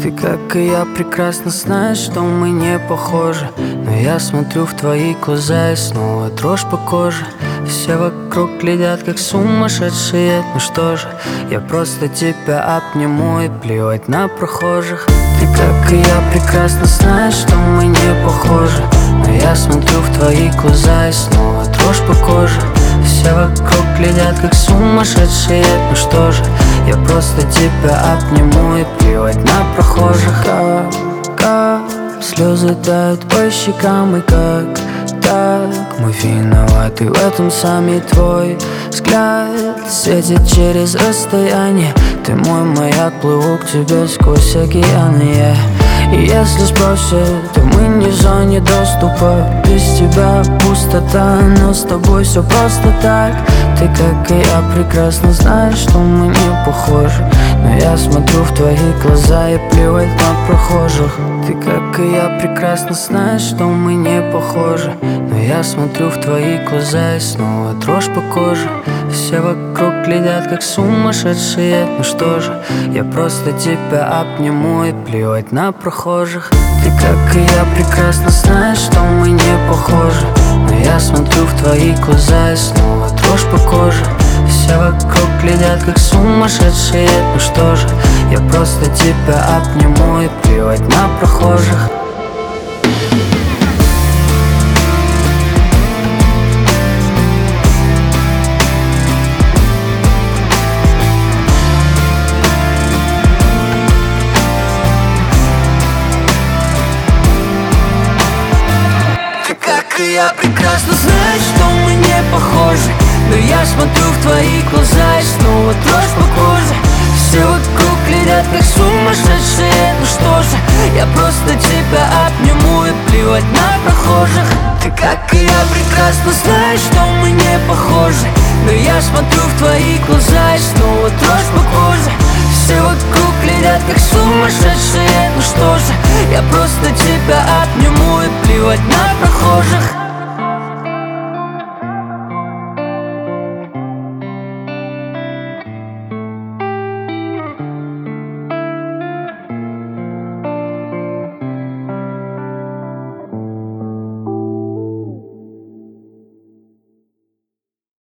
Ты, как и я, прекрасно знаешь, что мы не похожи. Но я смотрю в твои глаза и снова дрожь по коже. Все вокруг глядят, как сумасшедшие. Ну что же, я просто тебя обниму и плевать на прохожих. Ты, как и я, прекрасно знаешь, что мы не похожи. Но я смотрю в твои глаза и снова дрожь по коже. Все вокруг глядят, как сумасшедшие. Ну что же, я просто тебя обниму и плевать на прохожих. Как слезы тают по щекам, и как так мы виноваты в этом сами. Твой взгляд светит через расстояние. Ты мой маяк, плыву к тебе сквозь океаны. И если спросят, то мы не в зоне доступа. Без тебя пустота, но с тобой все просто так. Ты, как и я, прекрасно знаешь, что мы не похожи. Но я смотрю в твои глаза и плевать на прохожих. Ты, как и я, прекрасно знаешь, что мы не похожи. Но я смотрю в твои глаза и снова дрожь по коже. Все вокруг глядят, как сумасшедшие. Ну что же, я просто тебя обниму и плевать на прохожих. Ты, как и я, прекрасно знаешь, что мы не похожи. Но я смотрю в твои глаза и снова дрожь по коже. Все вокруг глядят, как сумасшедшие. Ну что же, я просто тебя обниму и плевать на прохожих. Как и я, прекрасно знаешь, что мы не похожи. Но я смотрю в твои глаза и снова дрожь по коже. Все вокруг глядят, как сумасшедшие. Ну что же, я просто тебя обниму и плевать на прохожих. Ты, как и я, прекрасно знаешь, что мы не похожи. Но я смотрю в твои глаза и снова дрожь по коже. Все вокруг глядят, как сумасшедшие. Ну что же, я просто тебя обниму и плевать на прохожих.